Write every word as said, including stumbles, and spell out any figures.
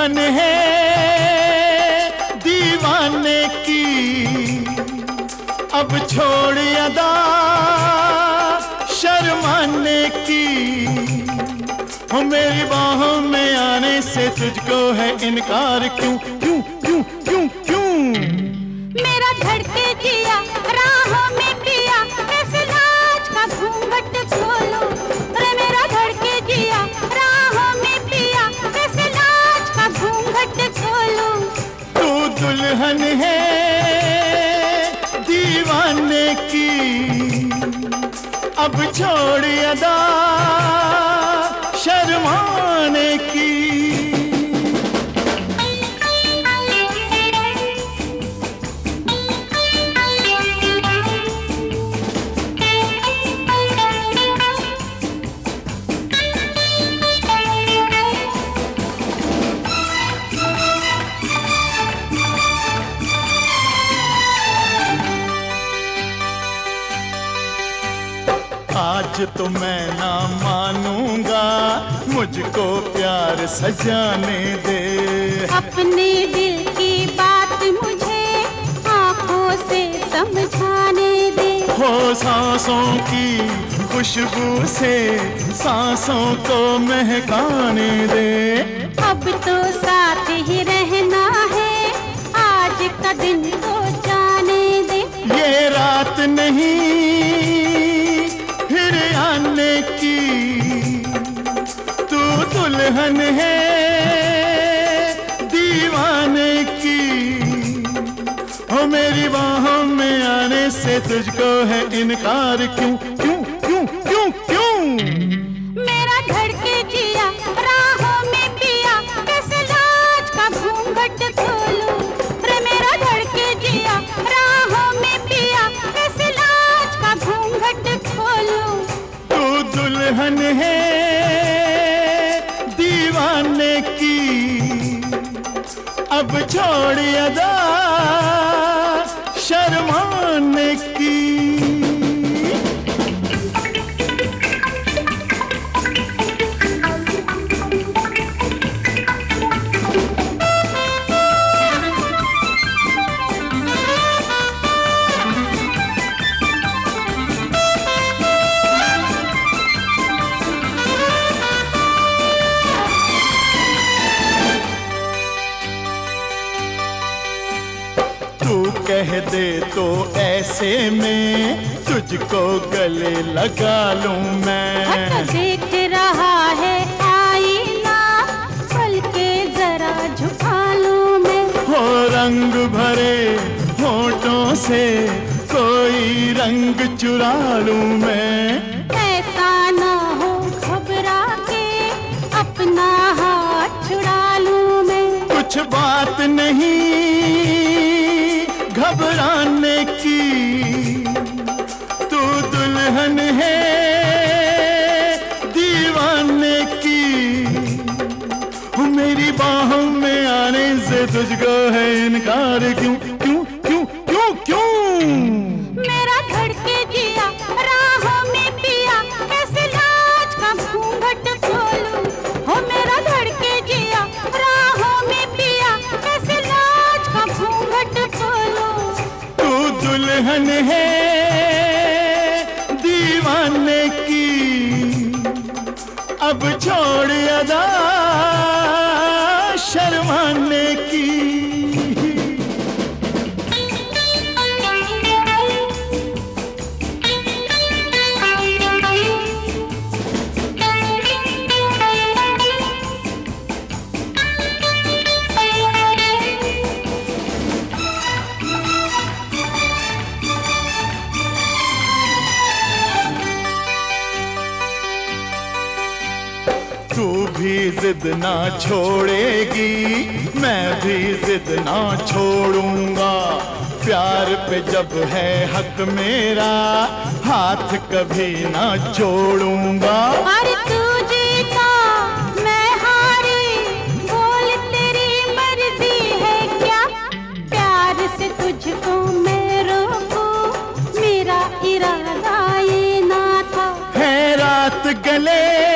दुल्हन है दीवाने की, अब छोड़ अदा शर्माने की। हो मेरी बाहों में आने से तुझको है इनकार, क्यों क्यों क्यों क्यों क्यों? मेरा धड़के जिया राहों में पिया, कैसे लाज का घूंघट खोलूं। अरे मेरा धड़के जिया राहों में पिया, कैसे लाज का घूंघट खोलूं। तू दुल्हन है दीवाने की, अब छोड़ अदा शर्माने की। आज तो मैं ना मानूंगा, मुझको प्यार सजाने दे। अपने दिल की बात मुझे आंखों से समझाने दे। हो सांसों की खुशबू से सांसों को महकाने दे। अब तो साथ ही रहना है, आज का दिन तो जाने दे। ये रात नहीं फिर आने की, तू दुल्हन है दीवाने की। हो मेरी बाहों में आने से तुझको है इनकार, क्यों क्यों क्यों क्यों क्यों? मेरा धड़के जिया राहों में पिया, कैसे लाज का घूंघट खोलूं। रे मेरा धड़के जिया राहों में पिया, कैसे लाज का घूंघट खोलूं। तू दुल्हन है दीवाने की, अब छोड़ अदा शर्माने की। तू कह दे तो ऐसे में तुझको गले लगा लूं मैं। हट देख रहा है आईना, पल के जरा झुका लूं मैं। हो रंग भरे होठों से कोई रंग चुरा लूं मैं। ऐसा ना हो घबरा के अपना हाथ छुड़ा लूं मैं। कुछ बात नहीं घबराने की, तू दुल्हन है दीवाने की। मेरी बाहों में आने से तुझको है इनकार, क्यों क्यों क्यों क्यों क्यों? मेरा धड़के जिया राहों में पिया, कैसे लाज का घूंघट खोलूं। हो मेरा धड़के जिया राहों में पिया, कैसे लाज का घूंघट खोलूं। तू दुल्हन है दीवाने की, अब छोड़ अदा शर्माने की। तू भी जिद ना छोड़ेगी, मैं भी जिद ना छोड़ूंगा। प्यार पे जब है हक मेरा, हाथ कभी ना छोड़ूंगा। अरे तू जीता मैं हारी, बोल तेरी मर्जी है क्या। प्यार से तुझको मैं रोकूं, मेरा इरादा ये ना था। है रात गले